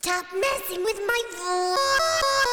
Stop messing with my voice.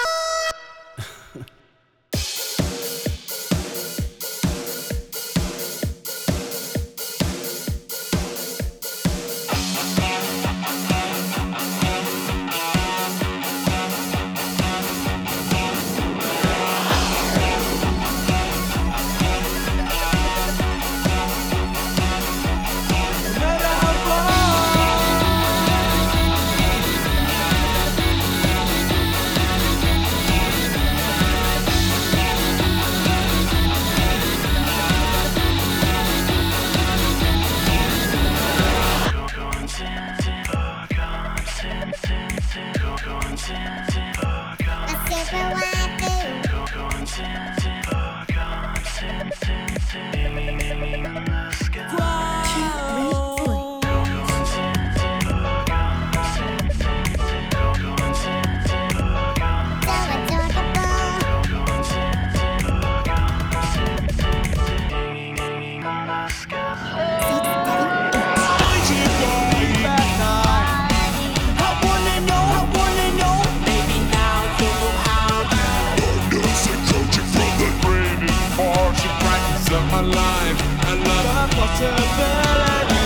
My life, I love the possibility.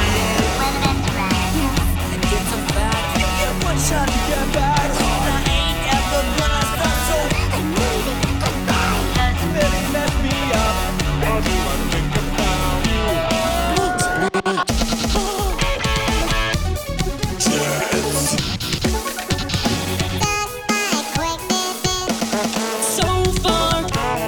It's a fact. You get one shot to get back. I ain't ever gonna stop, so I need it. Goodbye. Really mess me up. I do wanna think about you. So far.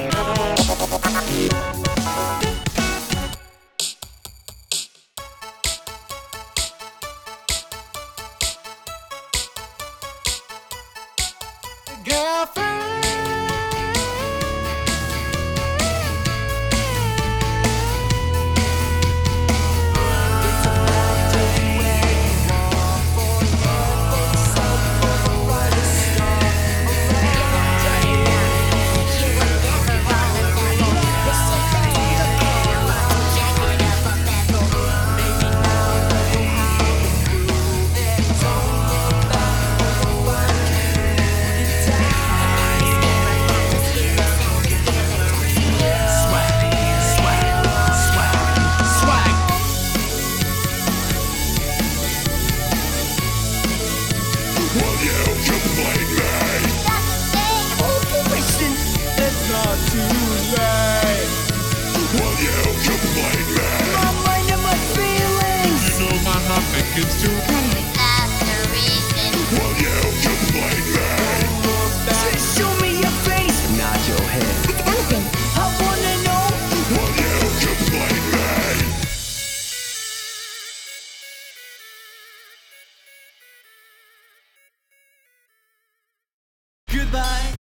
Girlfriend. Will you